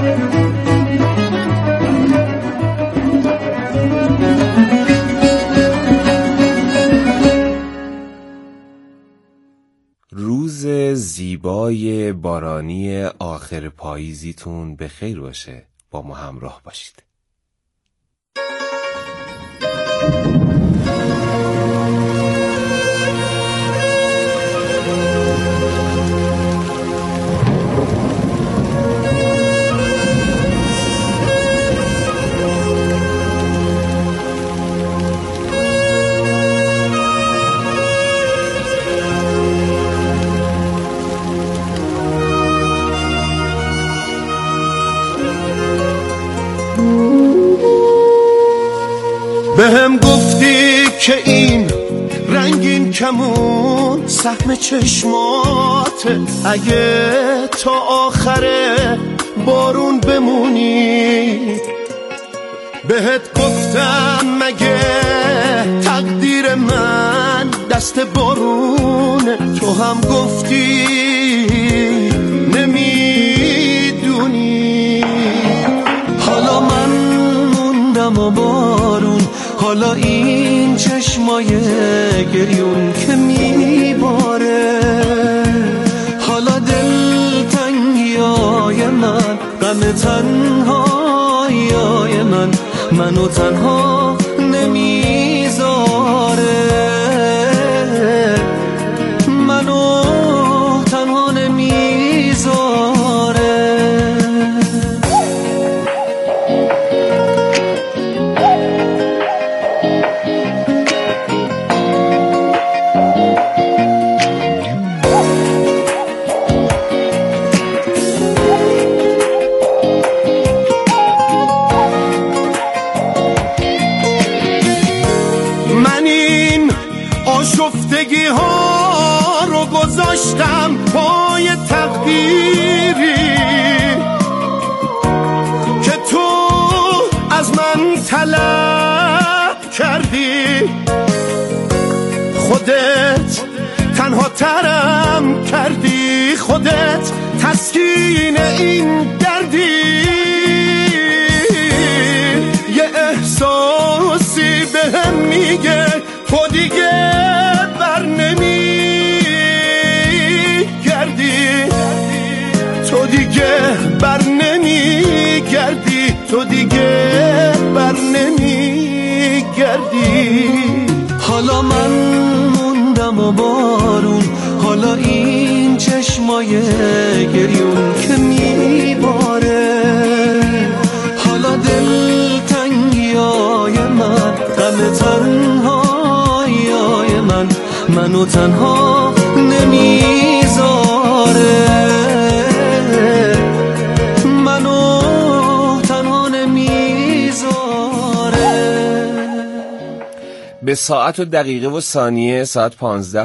روز زیبای بارانی آخر پاییزیتون به خیر باشه. با ما همراه باشید. بهم گفتی که این رنگین کمون سهم چشماته، اگه تا آخر بارون بمونی. بهت گفتم مگه تقدیر من دست بارونه، تو هم گفتی نمیدونی. حالا من موندم و بارون، حالا این چشمای گریون که میباره، حالا دلتنگیای من، غم تنهاییای من، منو تنها نمیذاره، منو تنها نمیذاره. آشفتگی ها رو گذاشتم پای تقدیری که تو از من طلب کردی. خودت تنها ترم کردی، خودت تسکین این دردی. یه احساسی بهم میگه تو دیگه بر نمیگردی، تو دیگه بر نمیگردی، تو دیگه بر نمیگردی. حالا من موندم و بارون، حالا این چشمای گریون که میباره، حالا دلتنگیای من، غم تنهاییای من، منو تنها نمیذاره، منو تنها نمیذاره. به ساعت و دقیقه و ثانیه، ساعت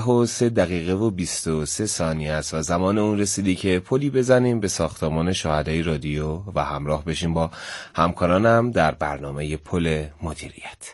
15:03 است و زمان اون رسیدی که پلی بزنیم به ساختمان شهدای رادیو و همراه بشیم با همکارانم در برنامه پل مدیریت.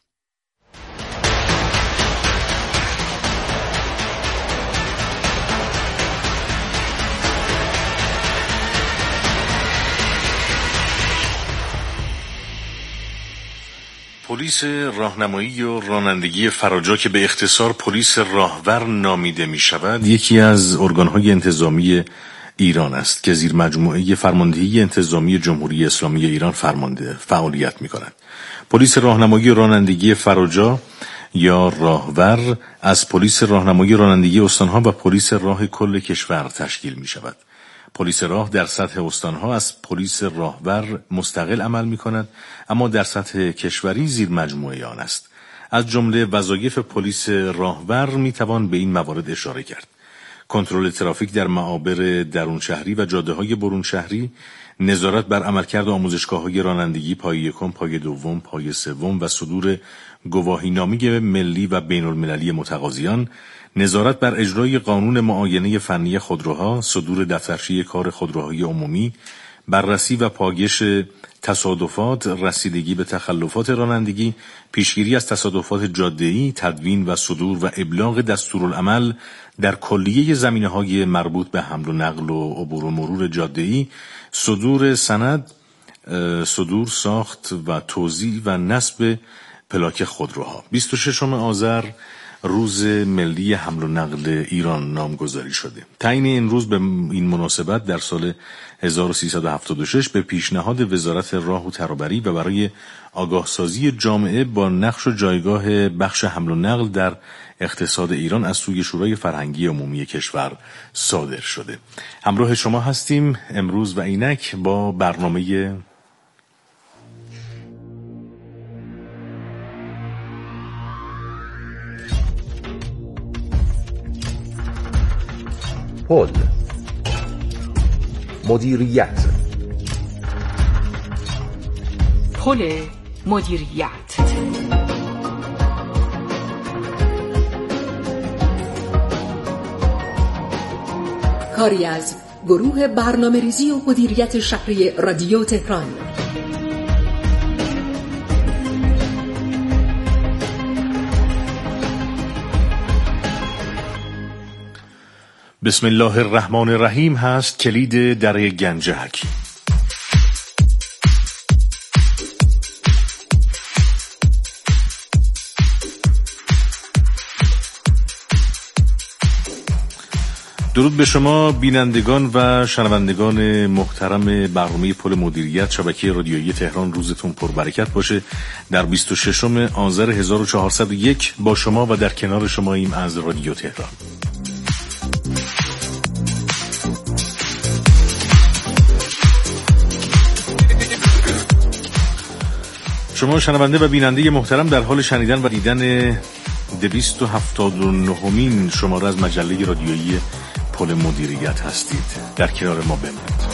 پلیس راهنمایی و رانندگی فراجا که به اختصار پلیس راهور نامیده می شود، یکی از ارگانهای انتظامی ایران است که زیر مجموعه فرماندهی انتظامی جمهوری اسلامی ایران فعالیت می کند. پلیس راهنمایی و رانندگی فراجا یا راهور از پلیس راهنمایی و رانندگی استانها و پلیس راه کل کشور تشکیل می شود. پلیس راه در سطح استانها از پلیس راهور مستقل عمل می کند، اما در سطح کشوری زیر مجموعه آن است. از جمله وظایف پلیس راهور می توان به این موارد اشاره کرد: کنترل ترافیک در معابر درون شهری و جاده های برون شهری، نظارت بر عملکرد آموزشگاه‌های رانندگی پایه یکم، پایه دوم، پایه سوم و صدور گواهینامه ملی و بین‌المللی متقاضیان، نظارت بر اجرای قانون معاینه فنی خودروها، صدور دفترچه کار خودروهای عمومی، بررسی و پاگش تصادفات، رسیدگی به تخلفات رانندگی، پیشگیری از تصادفات جاده‌ای، تدوین و صدور و ابلاغ دستورالعمل در کلیه زمینه‌های مربوط به حمل و نقل و عبور و مرور جاده‌ای، صدور سند، صدور، ساخت و توزیع و نصب پلاک خودروها. 26 آذر روز ملی حمل و نقل ایران نامگذاری شده. تعیین این روز به این مناسبت در سال 1376 به پیشنهاد وزارت راه و ترابری و برای آگاهسازی جامعه با نقش و جایگاه بخش حمل و نقل در اقتصاد ایران از سوی شورای فرهنگی عمومی کشور صادر شده. همراه شما هستیم امروز و اینک با برنامه پل مدیریت. پل مدیریت. کاری از گروه برنامه‌ریزی و مدیریت شهری رادیو تهران. بسم الله الرحمن الرحیم هست کلید دره گنج حکیم. درود به شما بینندگان و شنوندگان محترم برنامه پل مدیریت شبکه رادیویی تهران. روزتون پربرکت باشه. در 26 آذر 1401 با شما و در کنار شماییم از رادیو تهران. شما شنونده و بیننده محترم در حال شنیدن و دیدن 279مین شماره از مجله رادیویی پل مدیریت هستید. در کنار ما بمانید.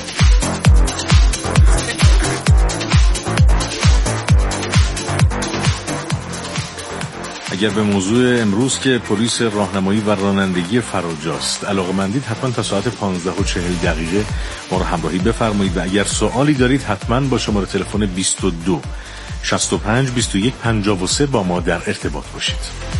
اگر به موضوع امروز که پلیس راهنمایی و رانندگی فراجاست علاقه‌مندید حتما تا ساعت 15:40 ما رو همراهی بفرمایید و اگر سوالی دارید حتما با شماره تلفن 22 65 21 53 با ما در ارتباط باشید.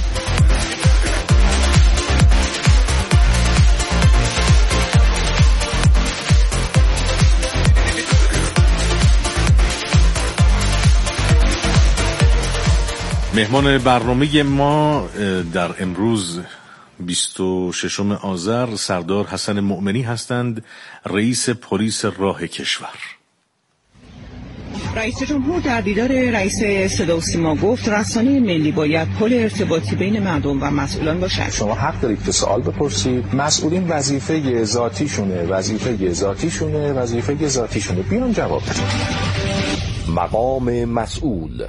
مهمان برنامه ما در امروز 26 آذر سردار حسن مؤمنی هستند، رئیس پلیس راه کشور. رئیس جمهور در دیدار رئیس صدا و سیما گفت رسانه ملی باید پل ارتباطی بین مردم و مسئولان باشد. شما حق دارید که سوال بپرسید. مسئولین وظیفه ذاتیشونه بیان جواب بدن. مقام مسئول.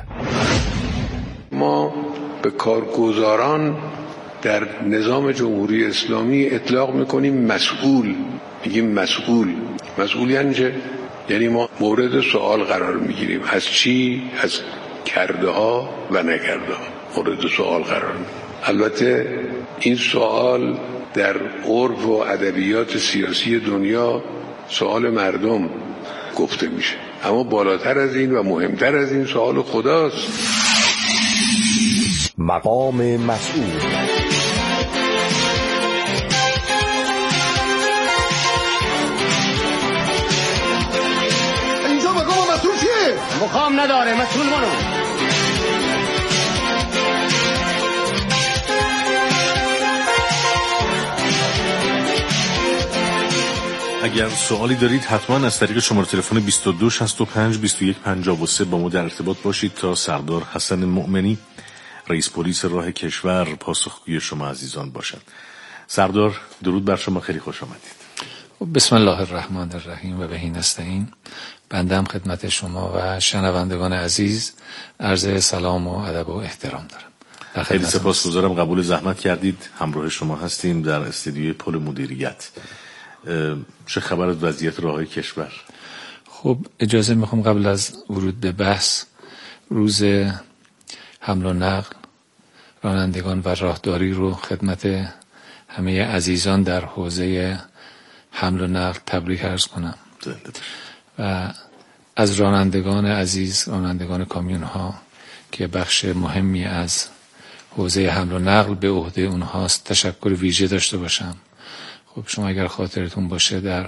ما به کارگزاران در نظام جمهوری اسلامی اطلاق میکنیم مسئول. میگیم مسئول یعنی چه؟ یعنی ما مورد سوال قرار میگیریم. از چی؟ از کرده ها و نکرده ها مورد سوال قرار میگیریم. البته این سوال در عرف و ادبیات سیاسی دنیا سوال مردم گفته میشه، اما بالاتر از این و مهمتر از این سوال خداست. مقام مسئول. اینجا مقام مسئول کیه؟ مقام نداره، مسئول منو. اگر سوالی دارید حتما از طریق شماره تلفن 22 65 21 53 با ما در ارتباط باشید تا سردار حسن مؤمنی رئیس پلیس راه کشور پاسخگوی شما عزیزان باشند. سردار درود بر شما، خیلی خوش آمدید. بسم الله الرحمن الرحیم و بهی نستعین. بنده هم خدمت شما و شنوندگان عزیز عرض سلام و ادب و احترام دارم. خیلی سپاسگزارم قبول زحمت کردید. همراه شما هستیم در استودیوی پل مدیریت. چه خبر از وضعیت راههای کشور؟ خب اجازه میخوام قبل از ورود به بحث روز حمل و نقل رانندگان و راهداری رو خدمت همه عزیزان در حوزه حمل و نقل تبریک عرض کنم و از رانندگان عزیز، رانندگان کامیون ها که بخش مهمی از حوزه حمل و نقل به عهده اونهاست تشکر ویژه داشته باشم. خب شما اگر خاطرتون باشه در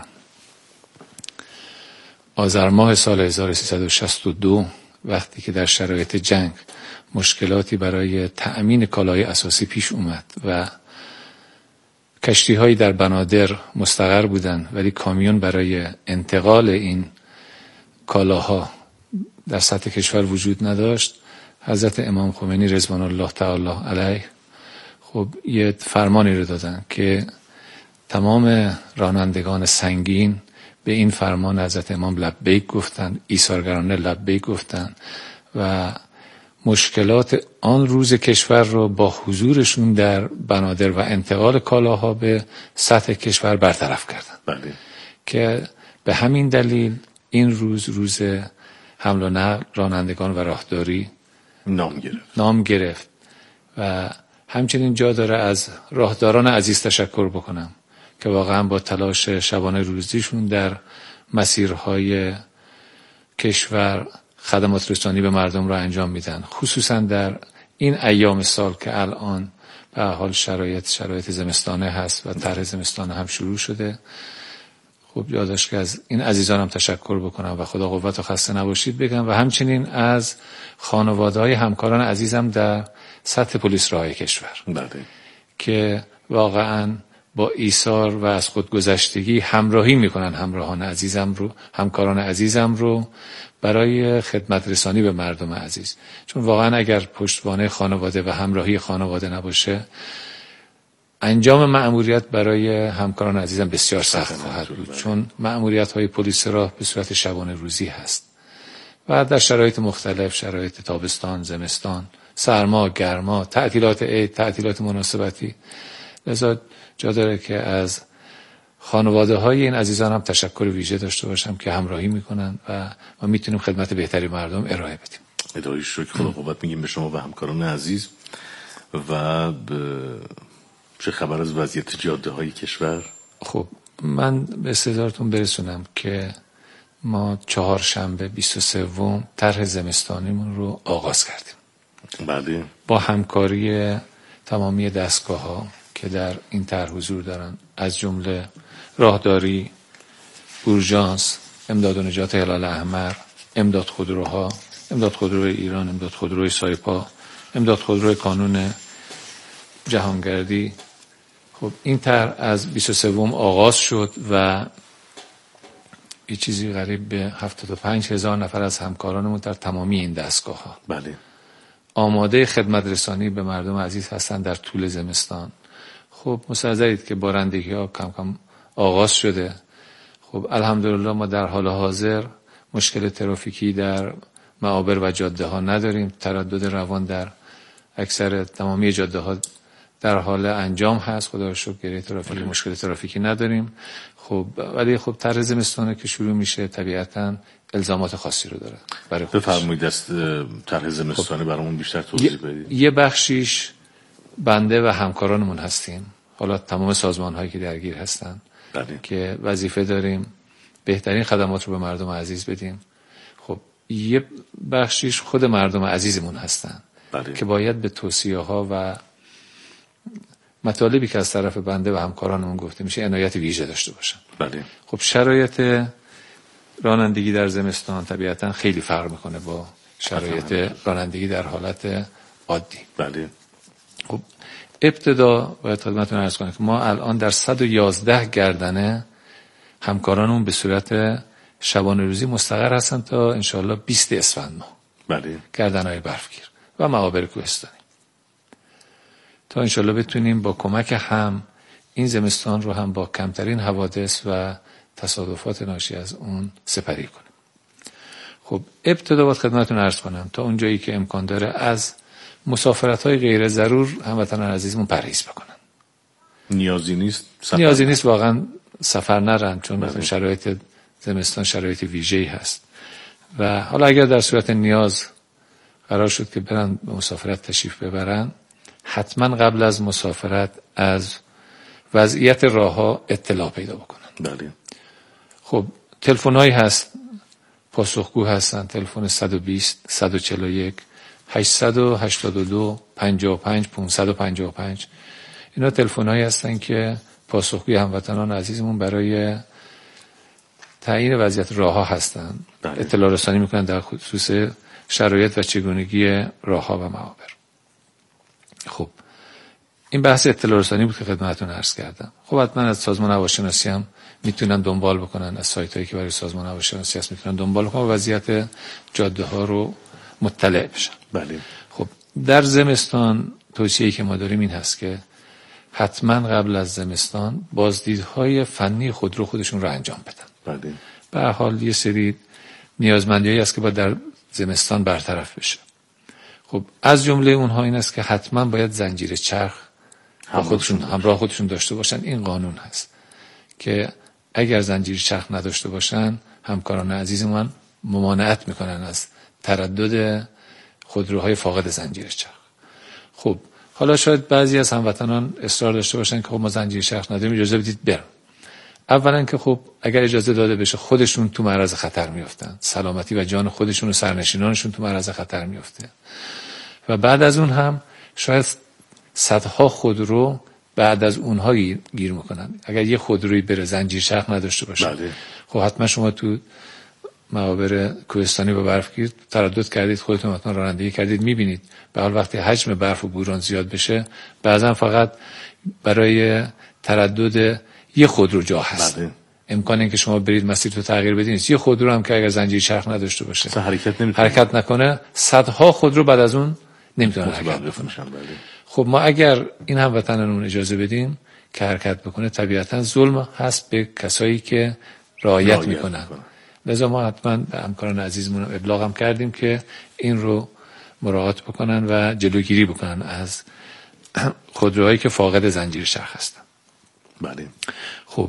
آذر ماه سال 1362 وقتی که در شرایط جنگ مشکلاتی برای تأمین کالای اساسی پیش اومد و کشتی‌هایی در بنادر مستقر بودند ولی کامیون برای انتقال این کالاها در سطح کشور وجود نداشت، حضرت امام خمینی رضوان الله تعالی علیه خب یه فرمانی رو دادن که تمام رانندگان سنگین به این فرمان حضرت امام لبیک گفتن، ایثارگرانه لبیک گفتن و مشکلات آن روز کشور رو با حضورشون در بنادر و انتقال کالاها به سطح کشور برطرف کردن. بله. که به همین دلیل این روز حمل و نقل رانندگان و راهداری نام گرفت و همچنین جا داره از راهداران عزیز تشکر بکنم که واقعا با تلاش شبانه روزیشون در مسیرهای کشور خدمات رسانی به مردم را انجام میدن، خصوصا در این ایام سال که الان به حال شرایط زمستانه هست و طرح زمستانه هم شروع شده. خب یادش که از این عزیزانم تشکر بکنم و خدا قوت و خسته نباشید بگم و همچنین از خانواده‌های همکاران عزیزم در سطح پلیس راهی کشور که واقعا با ایثار و از خودگذشتگی همراهی میکنن همکاران عزیزم رو برای خدمت رسانی به مردم عزیز. چون واقعا اگر پشتوانه خانواده و همراهی خانواده نباشه انجام مأموریت برای همکاران عزیزم بسیار سخت خواهد بود، چون مأموریت‌های پلیس راه به صورت شبانه روزی هست و در شرایط مختلف، شرایط تابستان، زمستان، سرما، گرما، تعطیلات عید، تعطیلات مناسبتی. لذا جا داره که از خانواده های این عزیزان هم تشکر ویژه داشته باشم که همراهی میکنن و ما میتونیم خدمت بهتری مردم ارائه بدیم. ادعای شکر، خدا قوت میگیم به شما و همکاران عزیز. و چه خبر از وضعیت جاده های کشور؟ خب من به استحضارتون برسونم که ما چهارشنبه 23 طرح زمستانیمون رو آغاز کردیم. بله. با همکاری تمامی دستگاه ها که در این طرح حضور دارن، از جمله راهداری، اورژانس، امداد و نجات هلال احمر، امداد خودروها، امداد خودروی ایران، امداد خودروی سایپا، امداد خودروی کانون جهانگردی. خب این طرح از 23 آغاز شد و یه چیزی قریب به 75,000 نفر از همکارانمون در تمامی این دستگاه ها بله آماده خدمت رسانی به مردم عزیز هستن در طول زمستان. خب مستحضرید که بارندگی ها کم کم آغاز شده. خب الحمدلله ما در حال حاضر مشکل ترافیکی در معابر و جاده ها نداریم. تردد روان در اکثر تمامی جاده ها در حال انجام هست، خدا رو شکر ترافیکی مشکل ترافیکی نداریم. خب ولی خب طرح زمستانه که شروع میشه طبیعتاً الزامات خاصی رو داره. بفرمایید از طرح زمستانه برامون بیشتر توضیح بدید. یه بخشیش بنده و همکارانمون هستیم، حالا تمام سازمان هایی که درگیر هستن که وظیفه داریم بهترین خدمات رو به مردم عزیز بدیم. خب یه بخشیش خود مردم عزیزمون هستن که باید به توصیه ها و مطالبی که از طرف بنده و همکارانمون گفته میشه عنایت ویژه داشته باشن. خب شرایط رانندگی در زمستان طبیعتا خیلی فرق میکنه با شرایط رانندگی در حالت عادی. خب ابتدا باید خدمتتون عرض کنم که ما الان در 111 گردنه همکارانمون به صورت شبانه روزی مستقر هستن تا انشاءالله 20 اسفند ماه. گردنهای برفگیر و معابر کوهستانی، تا انشاءالله بتونیم با کمک هم این زمستان رو هم با کمترین حوادث و تصادفات ناشی از اون سپری کنیم. خب ابتدا باید خدمتتون عرض کنم تا اونجایی که امکان داره از مسافرت‌های غیر ضرور هموطنان عزیزمون پرهیز بکنن. نیازی نیست واقعا سفر نرن، چون شرایط زمستان شرایط ویژه‌ای هست و حالا اگر در صورت نیاز قرار شد که برن به مسافرت تشریف ببرن، حتما قبل از مسافرت از وضعیت راه‌ها اطلاع پیدا بکنن. خب تلفن‌هایی هست پاسخگو هستن. تلفن 120 141 882 55 555. اینا تلفن‌هایی هستن که پاسخگوی هموطنان عزیزمون برای تعیین وضعیت راه‌ها هستن. اطلاع رسانی میکنن در خصوص شرایط و چگونگی راه‌ها و معابر. خب این بحث اطلاع رسانی بود که خدمتتون عرض کردم. خب حتما از سازمان هواشناسی هم میتونن دنبال بکنن، از سایتایی که برای سازمان هواشناسی هست میتونن دنبال کنن و وضعیت جاده ها رو مطلع بشن. بله. خب در زمستان توصیه‌ای که ما داریم این هست که حتما قبل از زمستان بازدیدهای فنی خودشون رو انجام بدن. بله. به هر حال یه سری نیازمندیایی هست که باید در زمستان برطرف بشه. خب از جمله اونها این است که حتما باید زنجیر چرخ همراه خودشون داشته باشن. این قانون هست که اگر زنجیر چرخ نداشته باشن همکاران عزیزمون ممانعت میکنن از تردد خودروهای فاقد زنجیر چرخ. خب حالا شاید بعضی از هموطنان اصرار داشته باشن که خب ما زنجیر چرخ نداریم، اجازه بدید برم. اولا که خب اگر اجازه داده بشه خودشون تو معرض خطر میافتن، سلامتی و جان خودشون و سرنشینانشون تو معرض خطر میافته و بعد از اون هم شاید صدها خودرو بعد از اونها گیر میکنن. اگر یه خودرویی بره زنجیر چرخ نداشته باشه، بله. خب حتما شما تو معابر کوهستانی و برفگیر تردد کردید، خودتون حتما رانندگی کردید، میبینید به حال وقتی حجم برف و بوران زیاد بشه بعضا فقط برای تردد یه خودرو جا هست. بله. امکان این که شما برید مسیر رو تغییر بدین نیست. یه خودرو هم که اگر زنجیر چرخ نداشته باشه حرکت نکنه، صدها خودرو بعد از اون نمیتونه حرکت بکنه. خب ما اگر این هموطنانمون اجازه بدیم که حرکت بکنه، طبیعتا ظلم هست به کسایی که رعایت میکنن. لذا ما حتما به همکاران عزیزمون ابلاغ هم کردیم که این رو مراعات بکنن و جلوگیری بکنن از خودروهایی که فاقد زنجیر چرخ هستن. بله. خب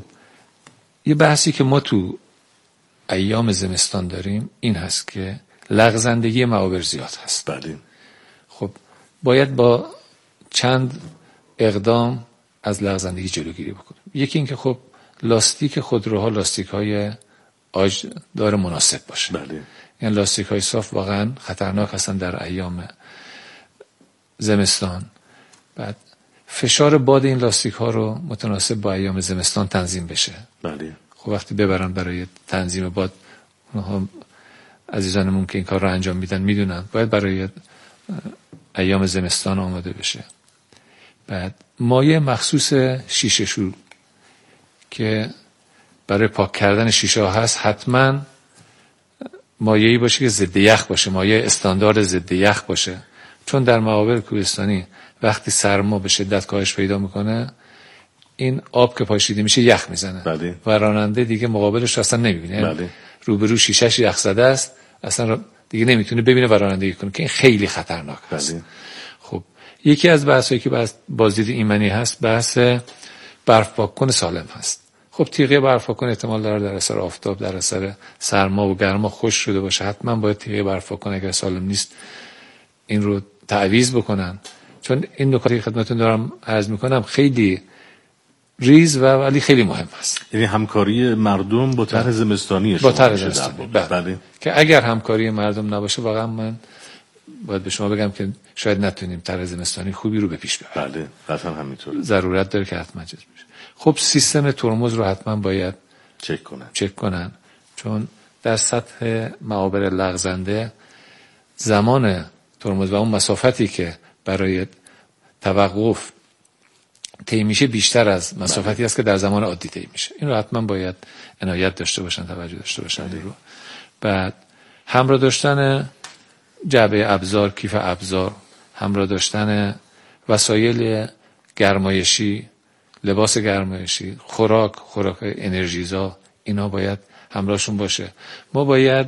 یه بحثی که ما تو ایام زمستان داریم این هست که لغزندگی معابر زیاد هست. بله. خب باید با چند اقدام از لغزندگی جلوگیری بکنیم. یکی این که خب لاستیک خودروها لاستیک‌های آج داره مناسب باشه. بله. یعنی لاستیک‌های صاف واقعا خطرناک هستن در ایام زمستان. بعد فشار باد این لاستیک ها رو متناسب با ایام زمستان تنظیم بشه. بله. خب وقتی ببرن برای تنظیم باد، اونها عزیزانمون که این کار رو انجام میدن میدونن باید برای ایام زمستان آماده بشه. بعد مایع مخصوص شیشه شور که برای پاک کردن شیشه ها هست حتما مایعی باشه که ضد یخ باشه، مایع استاندارد ضد یخ باشه، چون در معابر کوهستانی وقتی سرما به شدت کاهش پیدا میکنه این آب که پاشیده میشه یخ میزنه. بله. و راننده دیگه مقابلش اصلا نمیبینه. بله. روبرو شیشه‌اش یخ زده است، اصلا دیگه نمیتونه ببینه و رانندگی کنه که این خیلی خطرناک است. بله. خب یکی از بحثایی که بازدید ایمنی هست بحث برف پاک‌کن سالم هست. خب تیغه برف پاک‌کن احتمال داره در اثر آفتاب، در اثر سرما و گرما خشک شده باشه. حتما باید تیغه برف پاک‌کن اگر سالم نیست این رو تعویض بکنن، چون این نکاتی که خدمتتون دارم عرض میکنم خیلی ریز و ولی خیلی مهم است. یعنی همکاری مردم با طرح زمستانی با طرح زمستانی. بله. که اگر همکاری مردم نباشه واقعا من باید به شما بگم که شاید نتونیم طرح زمستانی خوبی رو به پیش ببریم. بله قطعا همینطوره. ضرورت داره که حتما چیز بشه. خب سیستم ترمز رو حتما باید چک کنن چون در سطح معابر لغزنده زمان ترمز و اون مسافتی که برای توقف طی میشه بیشتر از مسافتی است که در زمان عادی طی میشه. این رو حتما باید عنایت داشته باشن، توجه داشته باشن. رو بعد همراه داشتن جعبه ابزار، کیف ابزار، همراه داشتن وسایل گرمایشی، لباس گرمایشی، خوراک انرژیزا، اینا باید همراهشون باشه. ما باید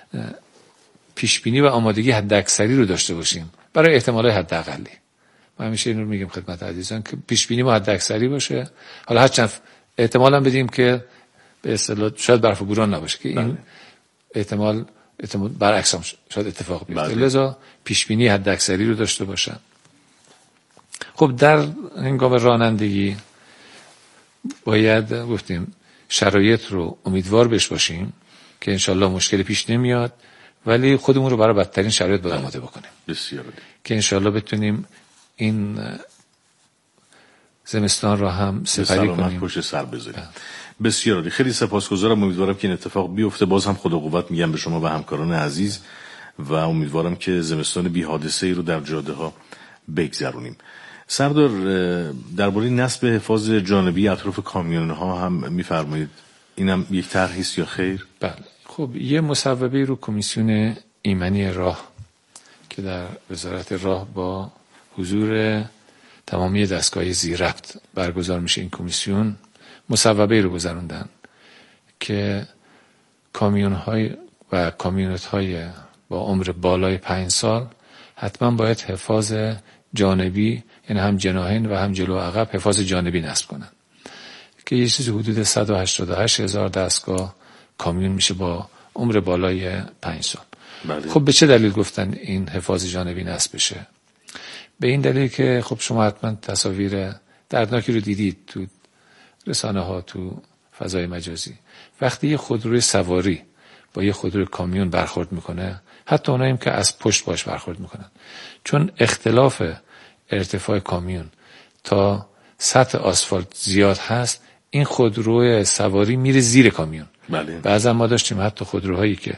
پیشبینی و آمادگی حداکثری رو داشته باشیم برای احتمالات حداقلی. ما همیشه این رو میگیم خدمت عزیزان که پیشبینی ما حداکثری باشه. حالا هرچند احتمالاً بدیم که به اصطلاح شاید برف و بوران نباشه که این احتمال برعکس هم شاید اتفاق بیفته. لذا پیشبینی حداکثری رو داشته باشن. خب در هنگام رانندگی باید گفتیم شرایط رو امیدوار بش باشیم که انشالله مشکلی پیش نمیاد، ولی خودمون رو برای بدترین شرایط باید آماده بکنیم. بسیار که انشالله بتونیم این زمستان رو هم سپری کنیم، پشت سر بذاریم. بسیار عالی، خیلی سپاسگزارم. امیدوارم که این اتفاق بیفته. باز هم خدا قوت میگم به شما و همکاران عزیز و امیدوارم که زمستان بی حادثه‌ای رو در جاده ها بگذرونیم. سردار، درباره نصب حفاظ جانبی اطراف کامیون ها هم میفرمایید اینم یک طرحی است یا خیر؟ بله. خب یه مصوبه رو کمیسیون ایمنی راه که در وزارت راه با حضور تمامی دستگاه زیرربط برگزار میشه، این کمیسیون مصوبه رو گذروندن که کامیون‌های و کامیونت‌های با عمر بالای 5 سال حتما باید حفاظ جانبی، یعنی هم جناحین و هم جلو عقب حفاظ جانبی نصب کنن که یه چیزی حدود 188,000 دستگاه کامیون میشه با عمر بالای 5 سال. بله. خب به چه دلیل گفتن این حفاظ جانبی نصب بشه؟ به این دلیل که خب شما حتما تصاویر دردناکی رو دیدید تو رسانه ها، تو فضای مجازی. وقتی یه خودروی سواری با یه خودروی کامیون برخورد میکنه، حتی اوناییم که از پشت باش برخورد میکنن، چون اختلاف ارتفاع کامیون تا سطح آسفالت زیاد هست، این خودروی سواری میره زیر کامیون. بله. بعضا ما داشتیم حتی خودروهایی که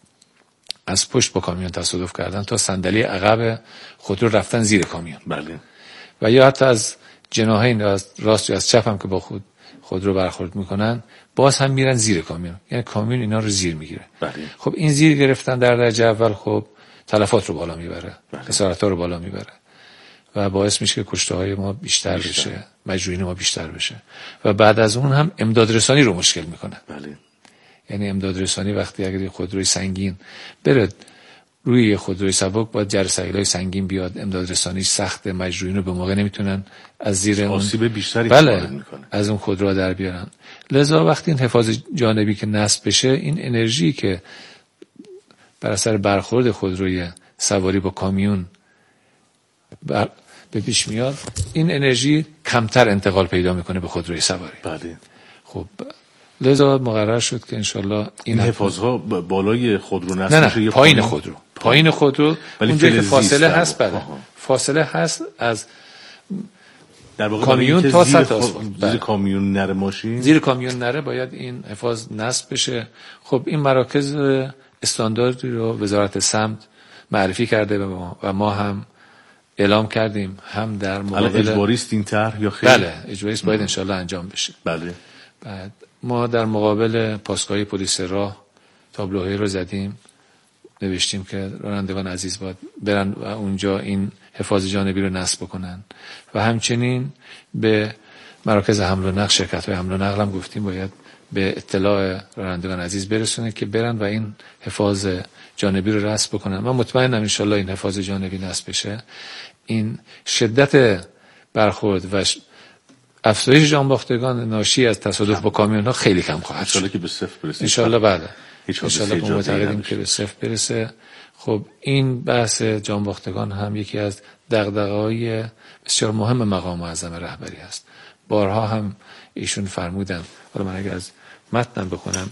از پشت با کامیون تصادف کردن تا صندلی عقب خودرو رفتن زیر کامیون. بله. و یا حتی از جناحین، از راست یا از چپ هم که با خودرو برخورد میکنن، باز هم میرن زیر کامیون، یعنی کامیون اینا رو زیر میگیره. بله. خب این زیر گرفتن در درجه اول خب تلفات رو بالا میبره، خسارت‌ها رو بالا میبره و باعث میشه که کشته‌های ما بیشتر بشه، مجروحین ما بیشتر بشه و بعد از اون هم امدادرسانی رو مشکل میکنه. بله. یعنی امدادرسانی وقتی اگر یه خودروی سنگین بره روی یه خودروی سبک، باید جرثقیل‌های سنگین بیاد، امدادرسانی سخت، مجروحین رو به موقع نمیتونن از زیر اون آسیب بیشتری بله میکنه، از اون خودرو در بیارن. لذا وقتی این حفاظ جانبی که نصب بشه، این انرژی که بر اثر برخورد خودروی سواری با کامیون به پیش میاد، این انرژی کمتر انتقال پیدا میکنه به خودروی سواری. بله. خب لذا مقرر شد که انشالله این حفاظها بالای خودرو نصب میشه یا پایین خودرو اونجا که فاصله هست. بله. فاصله هست از در واقع کامیون تا سطح آسفالت. زیر کامیون نره ماشین، زیر کامیون نره باید این حفاظ نصب بشه. خب این مراکز استانداردی رو وزارت سمت معرفی کرده به ما و ما هم اعلام کردیم، هم در مقابل اجباری است این طرح یا خیر؟ بله اجباری است، باید انشالله انجام بشه. بله. بعد ما در مقابل پاسگاه پلیس راه تابلوهایی رو زدیم، نوشتیم که رانندگان عزیز باید برن و اونجا این حفاظ جانبی رو نصب بکنن و همچنین به مراکز حمل و نقل، شرکت‌های حمل و نقل هم گفتیم باید به اطلاع رانندگان عزیز برسونه که برن و این حفاظ جانبی رو نصب بکنن. من مطمئنم انشالله این حفاظ جانبی نصب بشه، این شدت برخورد و افزایش جانباختگان ناشی از تصادف با کامیون‌ها خیلی کم خواهد شد. انشالله که به صفر برسه. انشالله بله. انشالله ما معتقدیم که به صفر برسه. خب این بحث جانباختگان هم یکی از دغدغه‌های بسیار مهم مقام معظم رهبری است. بارها هم ایشون فرمودن، حالا من اگر از متنم بخونم،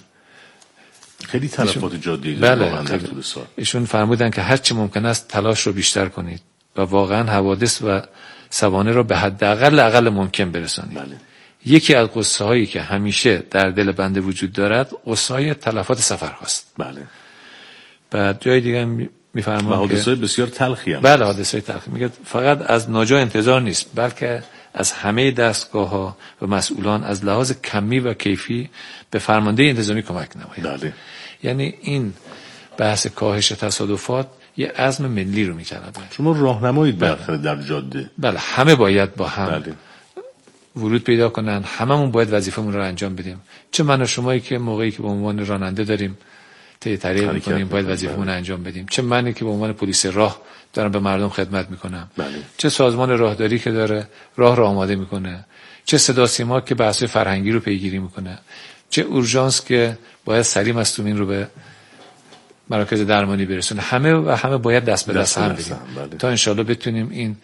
خیلی تلفات جادی بله در طول سال ایشون فرمودن که هر چی ممکن است تلاش رو بیشتر کنید و واقعا حوادث و سوانح رو به حداقل ممکن برسانید. بله. یکی از قصه هایی که همیشه در دل بنده وجود دارد قصه های تلفات سفر هاست. بله. بعد جای دیگه میفرمان حادثه بسیار تلخی هم. بله حادثه تلخی. میگه فقط از ناجا انتظار نیست، بلکه از همه دستگاه ها و مسئولان از لحاظ کمی و کیفی به فرمانده انتظامی کمک نمایند. بله. یعنی این بحث کاهش تصادفات یه عزم ملی رو میطلبه. شما راهنمایید بالاخره در جاده. بله همه باید با هم بله. ورود پیدا کنن، هممون باید وظیفمون رو انجام بدیم. چه من و شمایی که موقعی که به عنوان راننده داریم طریق میکنیم باید وظیفمون رو انجام بدیم، چه منی که به عنوان پلیس راه دارم به مردم خدمت میکنم، بله. چه سازمان راهداری که داره راه رو آماده میکنه، چه صدا سیما که بحث فرهنگی رو پیگیری میکنه، چه اورژانس که باید سریع مصدومین رو به مراکز درمانی برسونه. همه باید دست به دست هم بدیم تا انشالله بتونیم این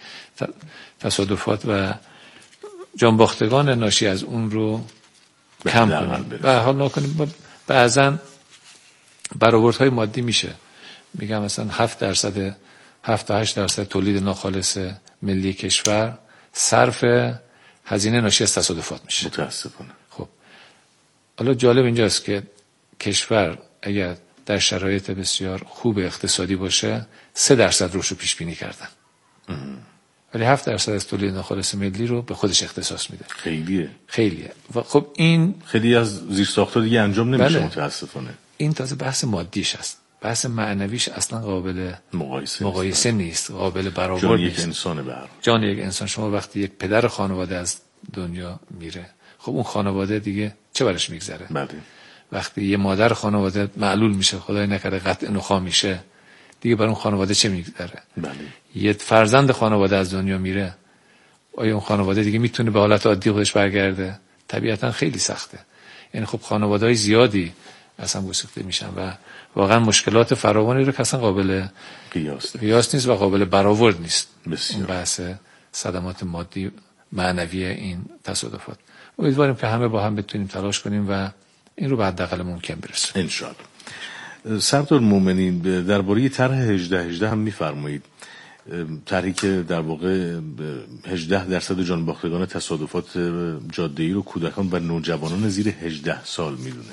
تصادفات و جانباختگان ناشی از اون رو کم کنیم و حال نکنیم. بعضا برآوردهای مادی میشه. میگم مثلا 7 تا 8% تولید ناخالص ملی کشور صرف هزینه ناشی از تصادفات میشه. متاسفانه. خب حالا جالب اینجاست که کشور اگر در شرایط بسیار خوب اقتصادی باشه 3% رشد رو پیش بینی کردن، ولی 7% از تولید ناخالص ملی رو به خودش اختصاص میده. خیلیه. و خب این خیلی از زیرساخت‌ها دیگه انجام نمیشه. بله. متاسفانه این تازه بحث مادیش است. بحث معنویش اصلا قابل مقایسه نیست، قابل برآورد نیست. جان یک انسانه به هر حال. جان یک انسان. شما وقتی یک پدر خانواده از دنیا میره، خب اون خانواده دیگه چه برش میگذره؟ بله. وقتی یه مادر خانواده معلول میشه، خدای نکرده قطع نخاع میشه، دیگه بر اون خانواده چه میگذره؟ بله. یه فرزند خانواده از دنیا میره، آیا اون خانواده دیگه میتونه به حالت عادی خودش برگرده؟ طبیعتا خیلی سخته. یعنی خب خانواده‌های زیادی اصلا گسیخته میشن و واقعا مشکلات فراوانی رو که اصلا قابل قیاس نیست و قابل برآورد نیست. بسیار. اون بحث صدمات مادی معنوی این تصادفات. امیدواریم که همه با هم بتونیم تلاش کنیم و این رو به حداقل ممکن برسونیم ان شاء الله. سردار مومنی درباره طرح 18 هم میفرمایید، طرحی که در واقع 18% جانباختگان تصادفات جاده‌ای رو کودکان و نوجوانان زیر 18 سال میدونه.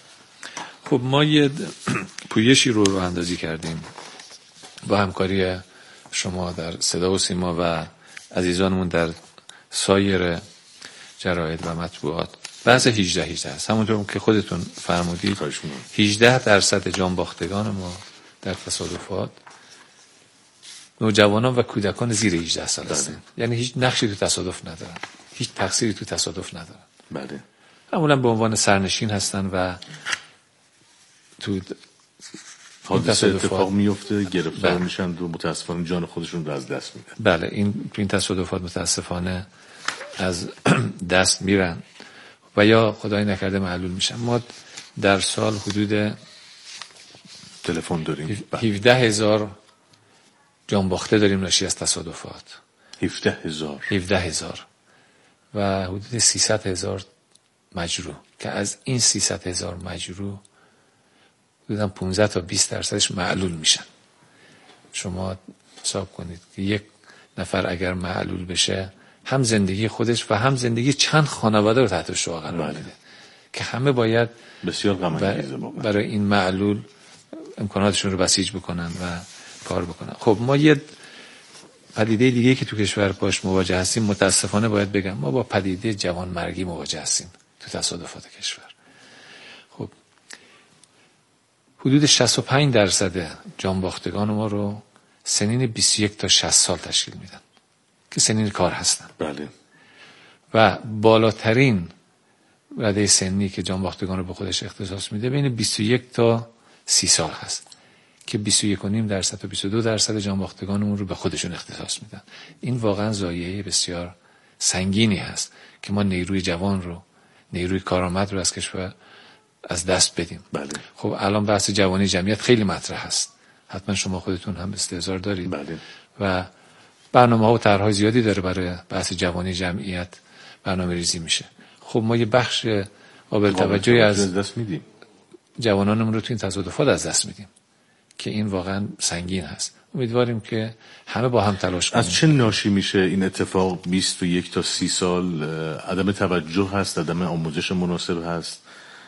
خب ما یه پویشی رو اندازی کردیم با همکاری شما در صدا و سیما و عزیزانمون در سایر جراید و مطبوعات. بحث 18 هست. همونطور که خودتون فرمودید 18% جانباختگان ما در تصادفات نوجوانان و کودکان زیر 18 سال هستند. یعنی هیچ نقشی تو تصادف ندارن، هیچ تقصیری تو تصادف ندارن. بله. معمولا به عنوان سرنشین هستن و تو حادثه اتفاق میفته، گرفتار میشن و متاسفانه جان خودشون رو از دست میدن. بله، این تصادفات متاسفانه از دست میرن و یا خدای نکرده معلول میشن. ما در سال حدود تلفن داریم 17,000 جانباخته داریم ناشی از تصادفات. 17,000 و حدود 300,000 مجروح که از این 300,000 مجروح حدوداً 15 تا 20% معلول میشن. شما حساب کنید که یک نفر اگر معلول بشه هم زندگی خودش و هم زندگی چند خانواده رو تحت شعاع قرار میده که همه باید بسیار غم انگیزه برای این معلول امکاناتشون رو بسیج بکنن و کار بکنن. خب ما یه پدیده دیگه که تو کشور باش مواجه هستیم، متاسفانه باید بگم ما با پدیده جوانمرگی مواجه هستیم تو تصادفات کشور. خب حدود 65% جانباختگان ما رو سنین 21 تا 60 سال تشکیل میدن که سنین کار هستن. بله. و بالاترین رده سنی که جانباختگان رو به خودش اختصاص میده بین 21 تا 30 سال هست که 21.5% تا 22% جانباختگانمون رو به خودشون اختصاص میدن. این واقعا ضایعه بسیار سنگینی هست که ما نیروی جوان رو، نیروی کارآمد رو از کشور از دست بدیم. بله. خب الان بحث جوانی جمعیت خیلی مطرح هست، حتما شما خودتون هم استحضار دارید. بله. و برنامه‌ها و طرح‌های زیادی داره برای بحث جوانی جمعیت برنامه ریزی میشه. خب ما یه بخش قابل توجهی از دست میدیم، جوانانمون رو تو این تصادفات از دست میدیم که این واقعا سنگین هست. امیدواریم که همه با هم تلاش کنیم. از چه ناشی میشه این اتفاق؟ 21 تا 30 سال عدم توجه هست، عدم آموزش مناسب هست،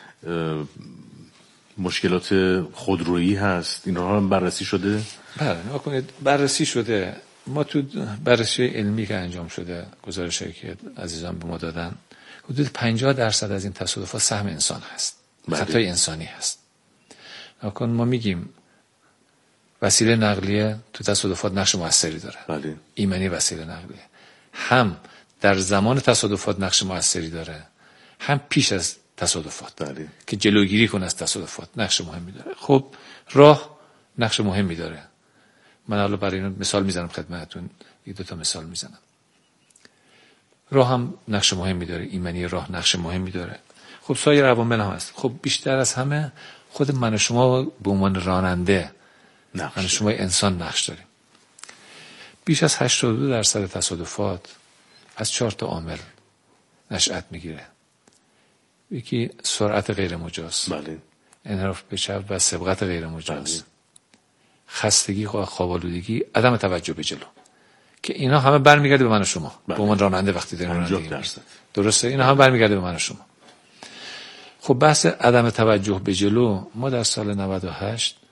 مشکلات خودرویی هست، اینها هم بررسی شده؟ بله، نکنید بررسی شده. ما تو بررسی علمی که انجام شده، گزارشی که عزیزان به ما دادن، حدود 50% از این تصادفات سهم انسان هست. خطای انسانی هست. نکن ما میگیم وسیله نقلیه تو تصادفات نقش موثری داره. بله. ایمنی وسیله نقلیه هم در زمان تصادفات نقش موثری داره، هم پیش از تصادفات. بله. که جلوگیری کنه از تصادفات نقش مهمی داره. خب راه نقش مهمی داره. من حالا برای اینو مثال میزنم خدمتتون، یک دو تا مثال میزنم. راه هم نقش مهمی داره، ایمنی راه نقش مهمی داره. خب سایر عوامل هم هست. خب بیشتر از همه خود من و شما به عنوان راننده، من و شما انسان نقش داریم. بیش از 82% تصادفات از 4 تا عامل نشأت میگیره. یکی سرعت غیر مجاز. بله. انحراف به چپ و سبقت غیر مجاز، خستگی، خواب‌آلودگی، عدم توجه به جلو، که اینا همه برمیگرده به من و شما به عنوان راننده. وقتی داریم رانندگی درسته، اینا همه برمیگرده به من و شما. خب بحث عدم توجه به جلو، ما در سال 98